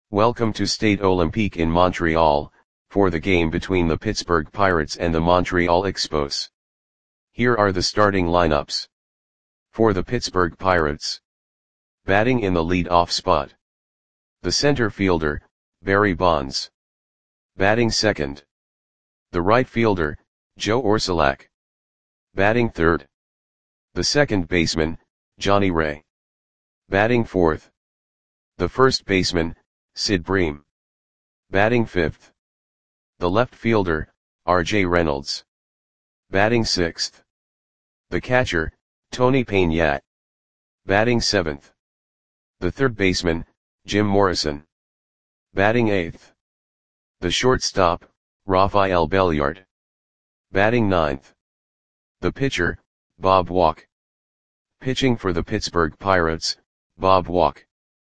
Welcome to Stade Olympique in Montreal, for the game between the Pittsburgh Pirates and the Montreal Expos. Here are the starting lineups. For the Pittsburgh Pirates. Batting in the lead-off spot. The center fielder, Barry Bonds. Batting second. The right fielder, Joe Orsulak. Batting third. The second baseman, Johnny Ray. Batting fourth. The first baseman, Sid Bream. Batting fifth. The left fielder, R.J. Reynolds. Batting sixth. The catcher, Tony Peña. Batting seventh. The third baseman, Jim Morrison. Batting eighth. The shortstop, Rafael Belliard. Batting ninth. The pitcher, Bob Walk. Pitching for the Pittsburgh Pirates, Bob Walk.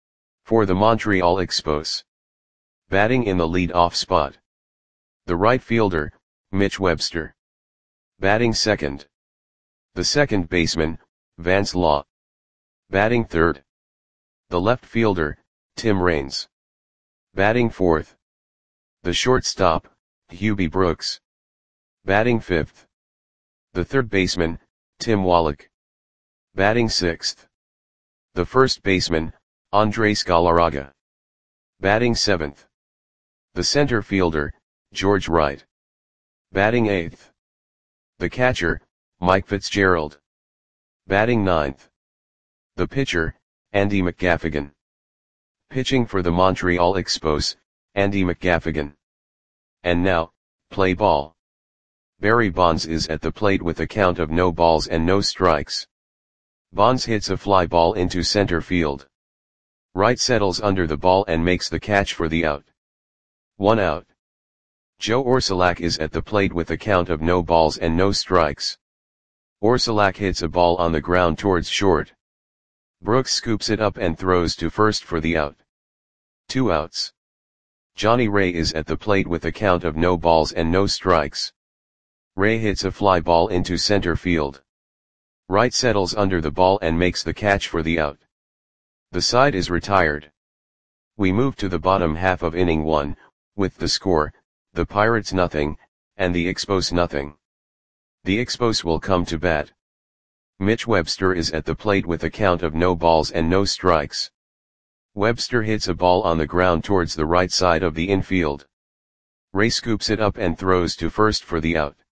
For the Montreal Expos. Batting in the lead-off spot. The right fielder, Mitch Webster. Batting second. The second baseman, Vance Law. Batting third. The left fielder, Tim Raines. Batting fourth. The shortstop, Hubie Brooks. Batting fifth. The third baseman, Tim Wallach. Batting sixth. The first baseman, Andres Galarraga. Batting seventh. The center fielder, George Wright. Batting eighth. The catcher, Mike Fitzgerald. Batting ninth. The pitcher, Andy McGaffigan. Pitching for the Montreal Expos, Andy McGaffigan. And now, play ball. Barry Bonds is at the plate with a count of no balls and no strikes. Bonds hits a fly ball into center field. Wright settles under the ball and makes the catch for the out. 1 out. Joe Orsulak is at the plate with a count of no balls and no strikes. Orsulak hits a ball on the ground towards short. Brooks scoops it up and throws to first for the out. 2 outs. Johnny Ray is at the plate with a count of no balls and no strikes. Ray hits a fly ball into center field. Wright settles under the ball and makes the catch for the out. The side is retired. We move to the bottom half of inning 1, with the score, the Pirates nothing, and the Expos nothing. The Expos will come to bat. Mitch Webster is at the plate with a count of no balls and no strikes. Webster hits a ball on the ground towards the right side of the infield. Ray scoops it up and throws to first for the out.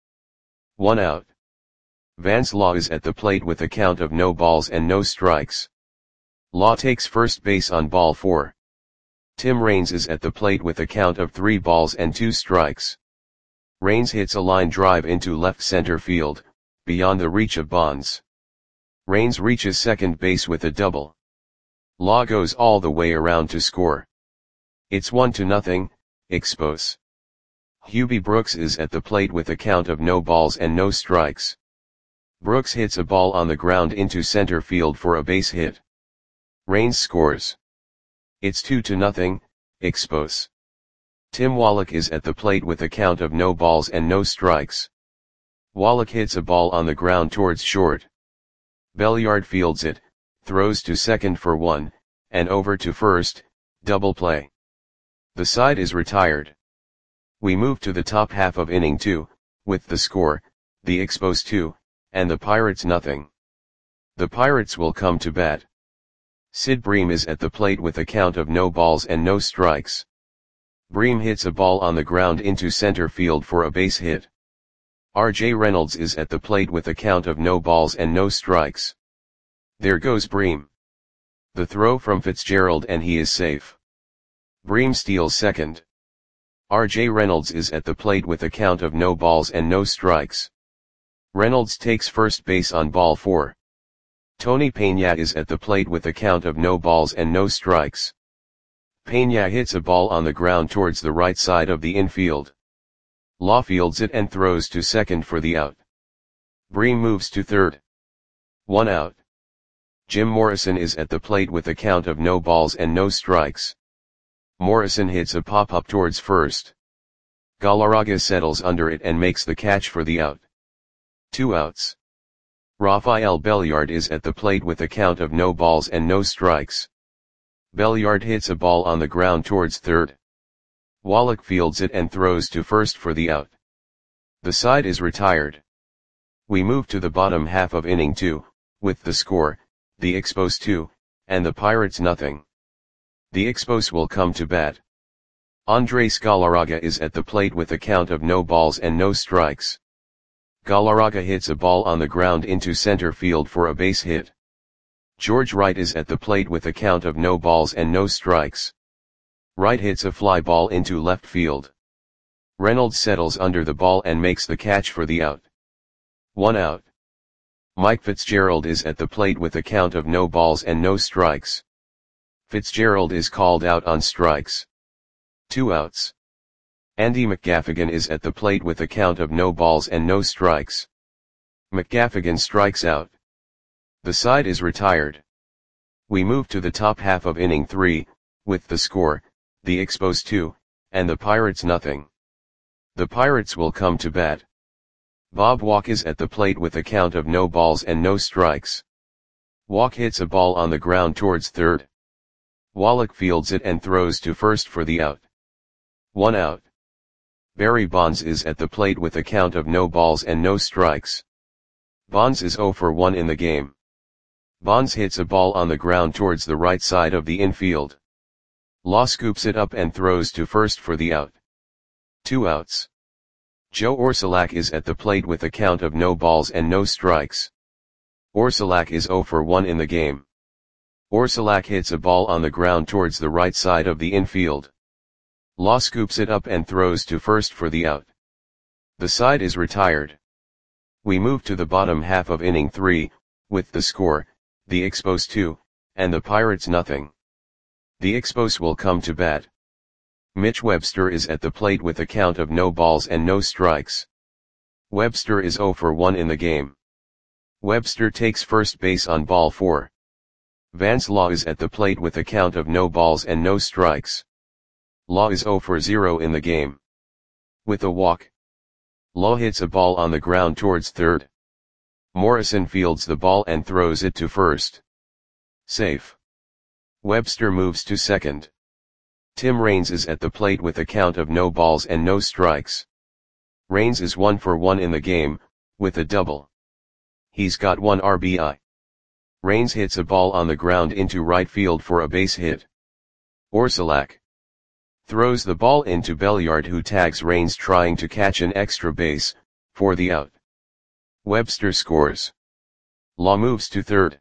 1 out. Vance Law is at the plate with a count of no balls and no strikes. Law takes first base on ball 4. Tim Raines is at the plate with a count of 3 balls and 2 strikes. Raines hits a line drive into left center field, beyond the reach of Bonds. Raines reaches second base with a double. Law goes all the way around to score. It's 1-0, Expos. Hubie Brooks is at the plate with a count of no balls and no strikes. Brooks hits a ball on the ground into center field for a base hit. Raines scores. It's 2-0, Expos. Tim Wallach is at the plate with a count of no balls and no strikes. Wallach hits a ball on the ground towards short. Belliard fields it, throws to second for 1, and over to first, double play. The side is retired. We move to the top half of inning 2, with the score, the Expos 2, and the Pirates nothing. The Pirates will come to bat. Sid Bream is at the plate with a count of no balls and no strikes. Bream hits a ball on the ground into center field for a base hit. R.J. Reynolds is at the plate with a count of no balls and no strikes. There goes Bream. The throw from Fitzgerald and he is safe. Bream steals second. R.J. Reynolds is at the plate with a count of no balls and no strikes. Reynolds takes first base on ball 4. Tony Peña is at the plate with a count of no balls and no strikes. Peña hits a ball on the ground towards the right side of the infield. Law fields it and throws to second for the out. Bream moves to third. 1 out. Jim Morrison is at the plate with a count of no balls and no strikes. Morrison hits a pop-up towards first. Galarraga settles under it and makes the catch for the out. 2 outs. Rafael Belliard is at the plate with a count of no balls and no strikes. Belliard hits a ball on the ground towards third. Wallach fields it and throws to first for the out. The side is retired. We move to the bottom half of inning 2, with the score, the Expos 2, and the Pirates nothing. The Expos will come to bat. Andres Galarraga is at the plate with a count of no balls and no strikes. Galarraga hits a ball on the ground into center field for a base hit. George Wright is at the plate with a count of no balls and no strikes. Wright hits a fly ball into left field. Reynolds settles under the ball and makes the catch for the out. 1 out. Mike Fitzgerald is at the plate with a count of no balls and no strikes. Fitzgerald is called out on strikes. 2 outs. Andy McGaffigan is at the plate with a count of no balls and no strikes. McGaffigan strikes out. The side is retired. We move to the top half of inning 3, with the score, the Expos 2, and the Pirates nothing. The Pirates will come to bat. Bob Walk is at the plate with a count of no balls and no strikes. Walk hits a ball on the ground towards third. Wallach fields it and throws to first for the out. 1 out. Barry Bonds is at the plate with a count of no balls and no strikes. Bonds is 0 for 1 in the game. Bonds hits a ball on the ground towards the right side of the infield. Law scoops it up and throws to first for the out. 2 outs. Joe Orsulak is at the plate with a count of no balls and no strikes. Orsulak is 0 for 1 in the game. Orsulak hits a ball on the ground towards the right side of the infield. Law scoops it up and throws to first for the out. The side is retired. We move to the bottom half of inning 3, with the score, the Expos 2, and the Pirates nothing. The Expos will come to bat. Mitch Webster is at the plate with a count of no balls and no strikes. Webster is 0 for 1 in the game. Webster takes first base on ball 4. Vance Law is at the plate with a count of no balls and no strikes. Law is 0 for 0 in the game. With a walk, Law hits a ball on the ground towards third. Morrison fields the ball and throws it to first. Safe. Webster moves to second. Tim Raines is at the plate with a count of no balls and no strikes. Raines is 1 for 1 in the game, with a double. He's got 1 RBI. Raines hits a ball on the ground into right field for a base hit. Orsulak throws the ball into Belliard, who tags Raines trying to catch an extra base, for the out. Webster scores. Law moves to third.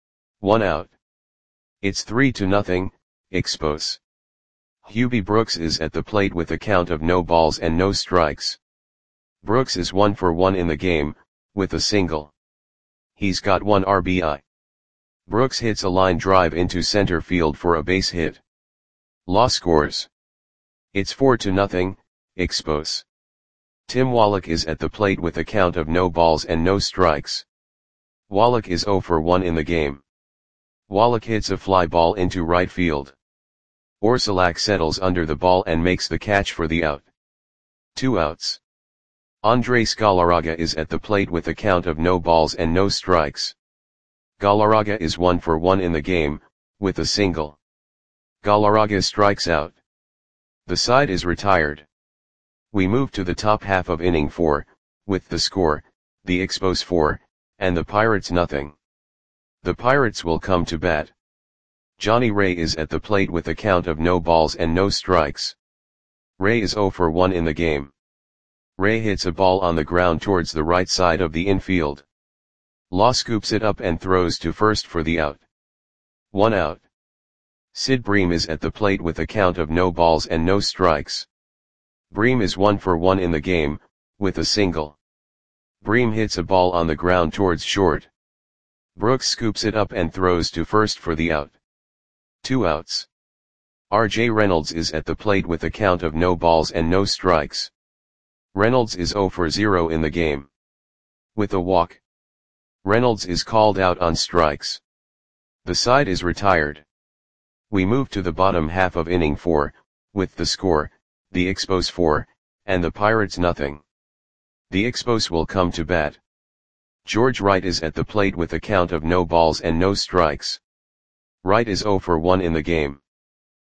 1 out. It's 3-0, Expos. Hubie Brooks is at the plate with a count of no balls and no strikes. Brooks is 1 for 1 in the game, with a single. He's got 1 RBI. Brooks hits a line drive into center field for a base hit. Law scores. It's 4-0, Expos. Tim Wallach is at the plate with a count of no balls and no strikes. Wallach is 0 for 1 in the game. Wallach hits a fly ball into right field. Orsulak settles under the ball and makes the catch for the out. 2 outs. Andres Galarraga is at the plate with a count of no balls and no strikes. Galarraga is 1 for 1 in the game, with a single. Galarraga strikes out. The side is retired. We move to the top half of inning 4, with the score, the Expos 4, and the Pirates nothing. The Pirates will come to bat. Johnny Ray is at the plate with a count of no balls and no strikes. Ray is 0 for 1 in the game. Ray hits a ball on the ground towards the right side of the infield. Law scoops it up and throws to first for the out. 1 out. Sid Bream is at the plate with a count of no balls and no strikes. Bream is 1 for 1 in the game, with a single. Bream hits a ball on the ground towards short. Brooks scoops it up and throws to first for the out. 2 outs. R.J. Reynolds is at the plate with a count of no balls and no strikes. Reynolds is 0 for 0 in the game. With a walk, Reynolds is called out on strikes. The side is retired. We move to the bottom half of inning 4, with the score, the Expos 4, and the Pirates nothing. The Expos will come to bat. George Wright is at the plate with a count of no balls and no strikes. Wright is 0 for 1 in the game.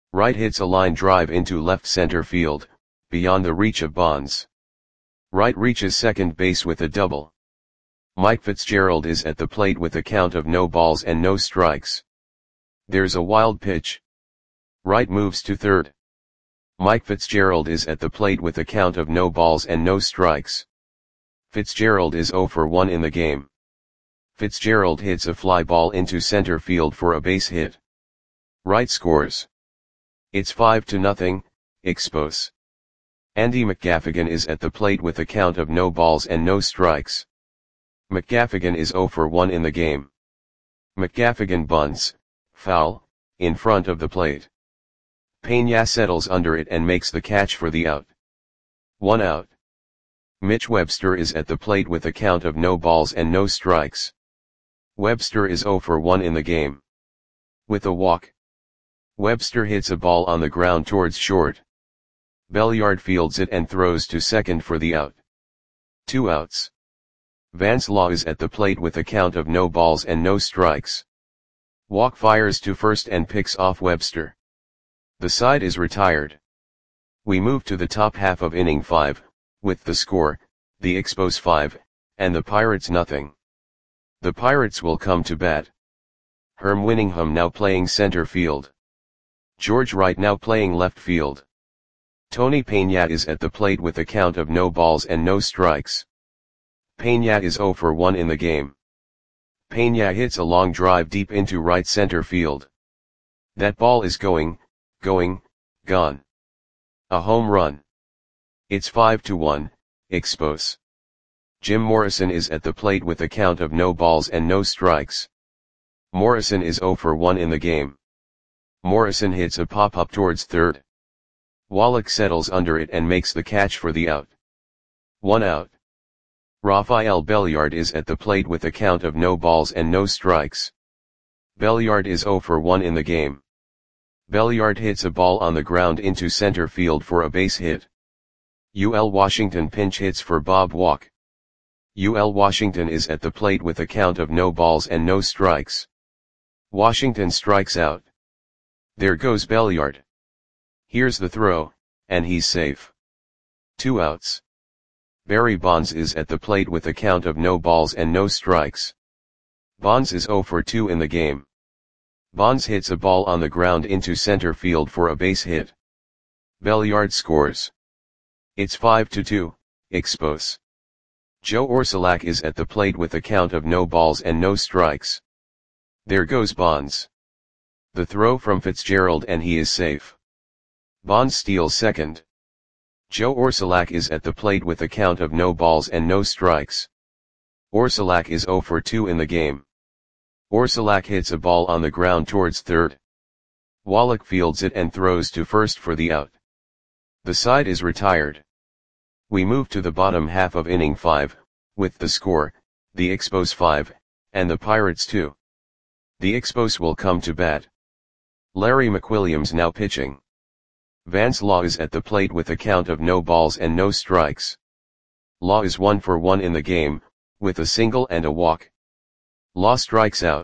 Wright hits a line drive into left center field, beyond the reach of Bonds. Wright reaches second base with a double. Mike Fitzgerald is at the plate with a count of no balls and no strikes. There's a wild pitch. Wright moves to third. Mike Fitzgerald is at the plate with a count of no balls and no strikes. Fitzgerald is 0 for 1 in the game. Fitzgerald hits a fly ball into center field for a base hit. Wright scores. It's 5-0, Expos. Andy McGaffigan is at the plate with a count of no balls and no strikes. McGaffigan is 0 for 1 in the game. McGaffigan bunts, foul, in front of the plate. Peña settles under it and makes the catch for the out. 1 out. Mitch Webster is at the plate with a count of no balls and no strikes. Webster is 0 for 1 in the game. With a walk. Webster hits a ball on the ground towards short. Belliard fields it and throws to second for the out. 2 outs. Vance Law is at the plate with a count of no balls and no strikes. Walk fires to first and picks off Webster. The side is retired. We move to the top half of inning 5, with the score, the Expos 5, and the Pirates nothing. The Pirates will come to bat. Herm Winningham now playing center field. George Wright now playing left field. Tony Peña is at the plate with a count of no balls and no strikes. Peña is 0 for 1 in the game. Peña hits a long drive deep into right center field. That ball is gone. A home run. It's 5-1, Expos. Jim Morrison is at the plate with a count of no balls and no strikes. Morrison is 0 for 1 in the game. Morrison hits a pop-up towards third. Wallach settles under it and makes the catch for the out. 1 out. Rafael Belliard is at the plate with a count of no balls and no strikes. Belliard is 0 for 1 in the game. Belliard hits a ball on the ground into center field for a base hit. UL Washington pinch hits for Bob Walk. UL Washington is at the plate with a count of no balls and no strikes. Washington strikes out. There goes Belliard. Here's the throw, and he's safe. 2 outs. Barry Bonds is at the plate with a count of no balls and no strikes. Bonds is 0 for 2 in the game. Bonds hits a ball on the ground into center field for a base hit. Belliard scores. It's 5-2, Expos. Joe Orsulak is at the plate with a count of no balls and no strikes. There goes Bonds. The throw from Fitzgerald and he is safe. Bonds steals second. Joe Orsulak is at the plate with a count of no balls and no strikes. Orsulak is 0 for 2 in the game. Orsulak hits a ball on the ground towards third. Wallach fields it and throws to first for the out. The side is retired. We move to the bottom half of inning 5, with the score, the Expos 5, and the Pirates 2. The Expos will come to bat. Larry McWilliams now pitching. Vance Law is at the plate with a count of no balls and no strikes. Law is 1 for 1 in the game, with a single and a walk. Law strikes out.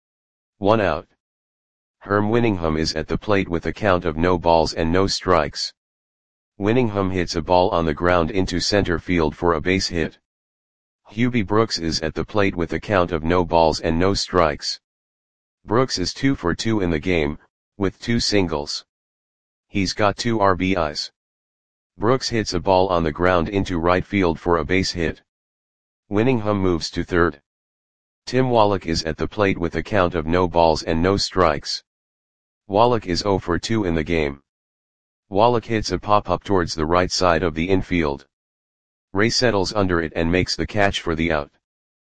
1 out. Herm Winningham is at the plate with a count of no balls and no strikes. Winningham hits a ball on the ground into center field for a base hit. Hubie Brooks is at the plate with a count of no balls and no strikes. Brooks is 2 for 2 in the game, with 2 singles. He's got 2 RBIs. Brooks hits a ball on the ground into right field for a base hit. Winningham moves to third. Tim Wallach is at the plate with a count of no balls and no strikes. Wallach is 0 for 2 in the game. Wallach hits a pop-up towards the right side of the infield. Ray settles under it and makes the catch for the out.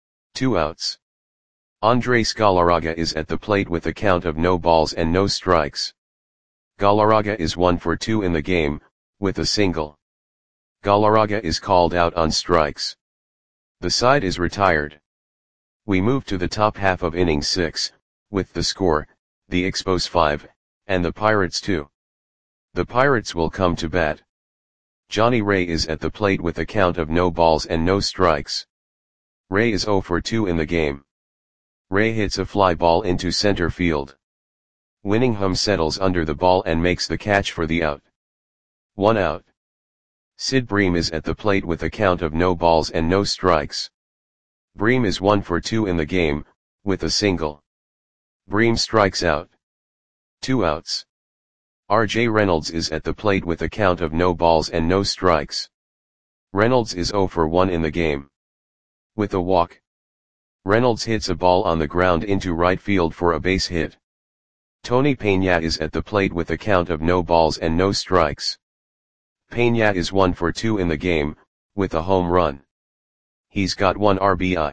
2 outs. Andres Galarraga is at the plate with a count of no balls and no strikes. Galarraga is 1 for 2 in the game, with a single. Galarraga is called out on strikes. The side is retired. We move to the top half of inning 6, with the score, the Expos 5, and the Pirates 2. The Pirates will come to bat. Johnny Ray is at the plate with a count of no balls and no strikes. Ray is 0 for 2 in the game. Ray hits a fly ball into center field. Winningham settles under the ball and makes the catch for the out. 1 out. Sid Bream is at the plate with a count of no balls and no strikes. Bream is 1 for 2 in the game, with a single. Bream strikes out. 2 outs. R.J. Reynolds is at the plate with a count of no balls and no strikes. Reynolds is 0 for 1 in the game. With a walk. Reynolds hits a ball on the ground into right field for a base hit. Tony Peña is at the plate with a count of no balls and no strikes. Peña is 1 for 2 in the game, with a home run. He's got 1 RBI.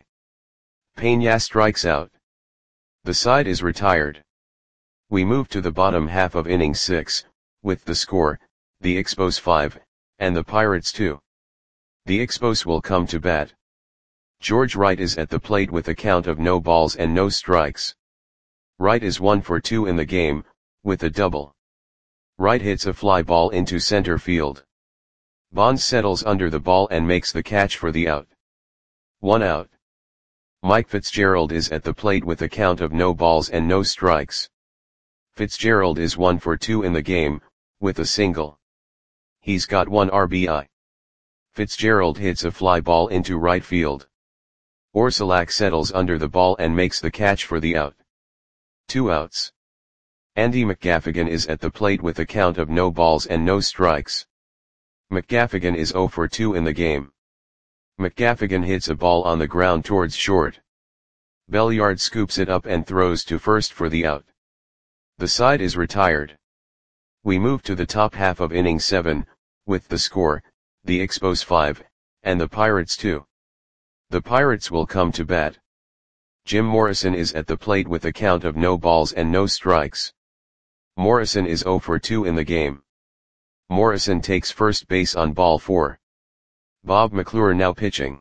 Peña strikes out. The side is retired. We move to the bottom half of inning 6, with the score, the Expos 5, and the Pirates 2. The Expos will come to bat. George Wright is at the plate with a count of no balls and no strikes. Wright is 1 for 2 in the game, with a double. Wright hits a fly ball into center field. Bonds settles under the ball and makes the catch for the out. 1 out. Mike Fitzgerald is at the plate with a count of no balls and no strikes. Fitzgerald is 1 for 2 in the game, with a single. He's got 1 RBI. Fitzgerald hits a fly ball into right field. Orsulak settles under the ball and makes the catch for the out. 2 outs. Andy McGaffigan is at the plate with a count of no balls and no strikes. McGaffigan is 0 for 2 in the game. McGaffigan hits a ball on the ground towards short. Belliard scoops it up and throws to first for the out. The side is retired. We move to the top half of inning 7, with the score, the Expos 5, and the Pirates 2. The Pirates will come to bat. Jim Morrison is at the plate with a count of no balls and no strikes. Morrison is 0 for 2 in the game. Morrison takes first base on ball 4. Bob McClure now pitching.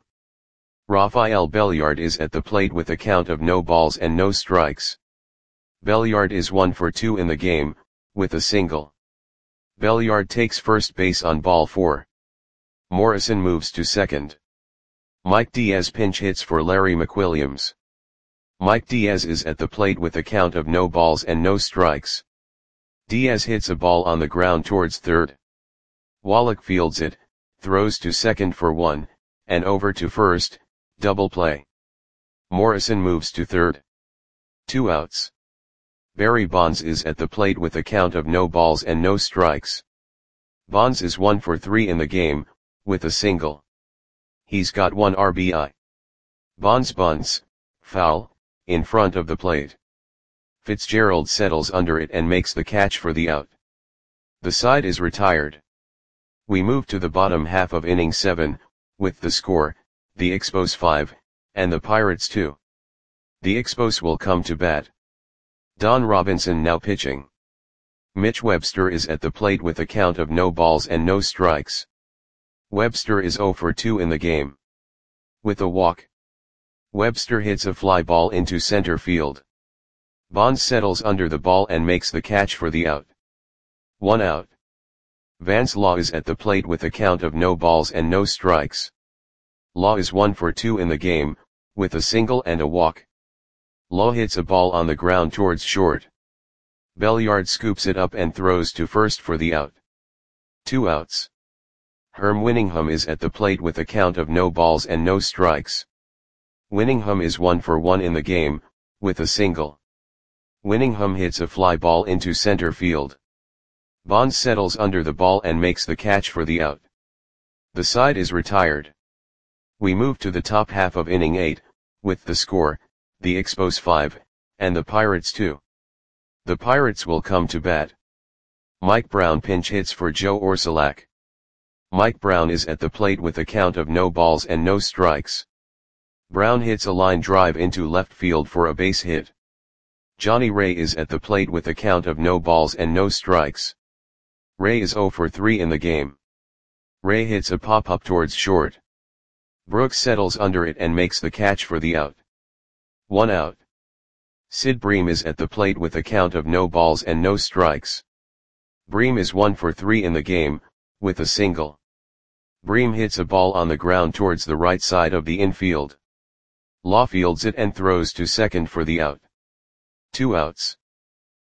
Rafael Belliard is at the plate with a count of no balls and no strikes. Belliard is 1 for 2 in the game, with a single. Belliard takes first base on ball 4. Morrison moves to second. Mike Diaz pinch hits for Larry McWilliams. Mike Diaz is at the plate with a count of no balls and no strikes. Diaz hits a ball on the ground towards third. Wallach fields it, throws to second for 1, and over to first, double play. Morrison moves to third. 2 outs. Barry Bonds is at the plate with a count of no balls and no strikes. Bonds is 1 for 3 in the game, with a single. He's got 1 RBI. Bonds bunts, foul, in front of the plate. Fitzgerald settles under it and makes the catch for the out. The side is retired. We move to the bottom half of inning 7, with the score, the Expos 5, and the Pirates 2. The Expos will come to bat. Don Robinson now pitching. Mitch Webster is at the plate with a count of no balls and no strikes. Webster is 0 for 2 in the game. With a walk. Webster hits a fly ball into center field. Bonds settles under the ball and makes the catch for the out. 1 out. Vance Law is at the plate with a count of no balls and no strikes. Law is 1 for 2 in the game, with a single and a walk. Law hits a ball on the ground towards short. Belliard scoops it up and throws to first for the out. 2 outs. Herm Winningham is at the plate with a count of no balls and no strikes. Winningham is 1 for 1 in the game, with a single. Winningham hits a fly ball into center field. Bonds settles under the ball and makes the catch for the out. The side is retired. We move to the top half of inning 8, with the score, the Expos 5, and the Pirates 2. The Pirates will come to bat. Mike Brown pinch hits for Joe Orsulak. Mike Brown is at the plate with a count of no balls and no strikes. Brown hits a line drive into left field for a base hit. Johnny Ray is at the plate with a count of no balls and no strikes. Ray is 0 for 3 in the game. Ray hits a pop-up towards short. Brooks settles under it and makes the catch for the out. 1 out. Sid Bream is at the plate with a count of no balls and no strikes. Bream is 1 for 3 in the game, with a single. Bream hits a ball on the ground towards the right side of the infield. Law fields it and throws to second for the out. 2 outs.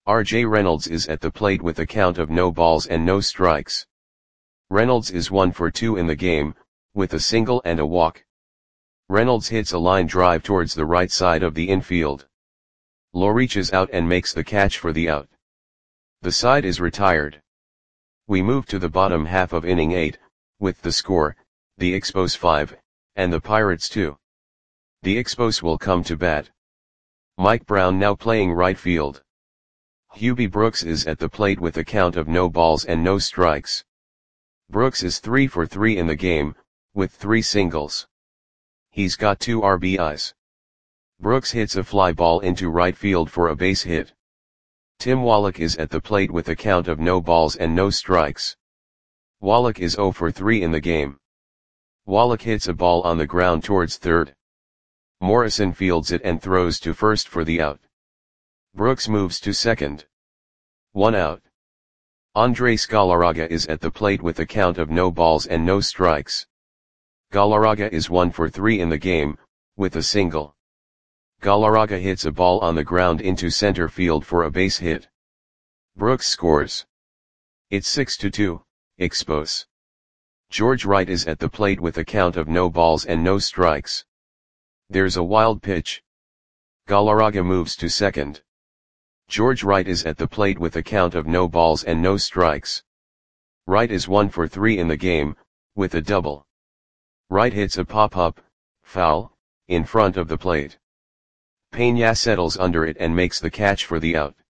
R.J. Reynolds is at the plate with a count of no balls and no strikes. Reynolds is 1 for 2 in the game, with a single and a walk. Reynolds hits a line drive towards the right side of the infield. Lowe reaches out and makes the catch for the out. The side is retired. We move to the bottom half of inning 8, with the score, the Expos 5, and the Pirates 2. The Expos will come to bat. Mike Brown now playing right field. Hubie Brooks is at the plate with a count of no balls and no strikes. Brooks is 3 for 3 in the game, with 3 singles. He's got 2 RBIs. Brooks hits a fly ball into right field for a base hit. Tim Wallach is at the plate with a count of no balls and no strikes. Wallach is 0 for 3 in the game. Wallach hits a ball on the ground towards third. Morrison fields it and throws to first for the out. Brooks moves to second. 1 out. Andres Galarraga is at the plate with a count of no balls and no strikes. Galarraga is 1 for 3 in the game, with a single. Galarraga hits a ball on the ground into center field for a base hit. Brooks scores. It's 6-2, Expos. George Wright is at the plate with a count of no balls and no strikes. There's a wild pitch. Galarraga moves to second. George Wright is at the plate with a count of no balls and no strikes. Wright is 1 for 3 in the game, with a double. Wright hits a pop-up, foul, in front of the plate. Peña settles under it and makes the catch for the out.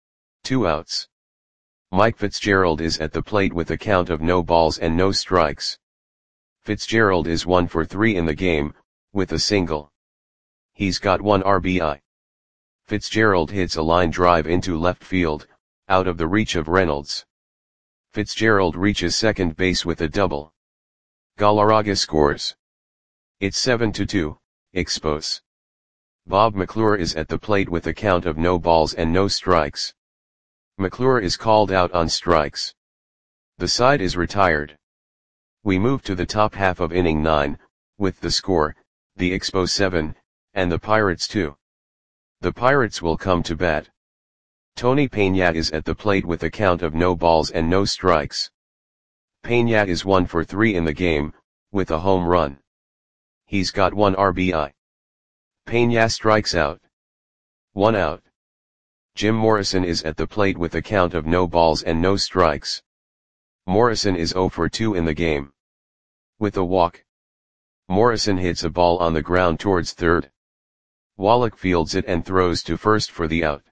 2 outs. Mike Fitzgerald is at the plate with a count of no balls and no strikes. Fitzgerald is 1 for 3 in the game, with a single. He's got 1 RBI. Fitzgerald hits a line drive into left field, out of the reach of Reynolds. Fitzgerald reaches second base with a double. Galarraga scores. It's 7-2, Expos. Bob McClure is at the plate with a count of no balls and no strikes. McClure is called out on strikes. The side is retired. We move to the top half of inning 9, with the score, the Expos 7, and the Pirates 2. The Pirates will come to bat. Tony Peña is at the plate with a count of no balls and no strikes. Peña is 1 for 3 in the game, with a home run. He's got 1 RBI. Peña strikes out. 1 out. Jim Morrison is at the plate with a count of no balls and no strikes. Morrison is 0 for 2 in the game. With a walk. Morrison hits a ball on the ground towards third. Wallach fields it and throws to first for the out.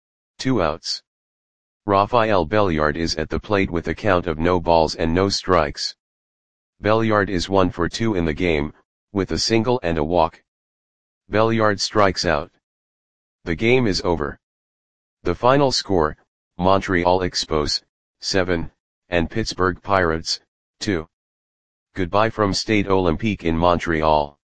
2 outs. Rafael Belliard is at the plate with a count of no balls and no strikes. Belliard is 1 for 2 in the game, with a single and a walk. Belliard strikes out. The game is over. The final score, Montreal Expos, 7, and Pittsburgh Pirates, 2. Goodbye from Stade Olympique in Montreal.